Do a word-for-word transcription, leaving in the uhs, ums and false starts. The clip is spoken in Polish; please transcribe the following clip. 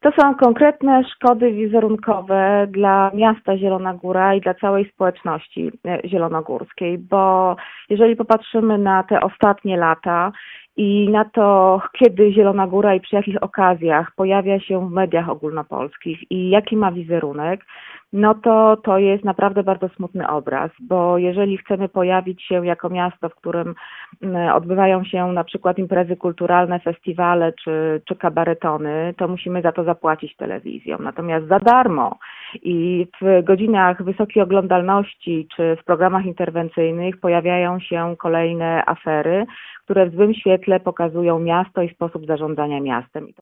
To są konkretne szkody wizerunkowe dla miasta Zielona Góra i dla całej społeczności zielonogórskiej, bo jeżeli popatrzymy na te ostatnie lata i na to, kiedy Zielona Góra i przy jakich okazjach pojawia się w mediach ogólnopolskich i jaki ma wizerunek, no to to jest naprawdę bardzo smutny obraz, bo jeżeli chcemy pojawić się jako miasto, w którym odbywają się na przykład imprezy kulturalne, festiwale czy, czy kabaretony, to musimy za to zapłacić telewizją. Natomiast za darmo i w godzinach wysokiej oglądalności czy w programach interwencyjnych pojawiają się kolejne afery, które w złym świetle pokazują miasto i sposób zarządzania miastem.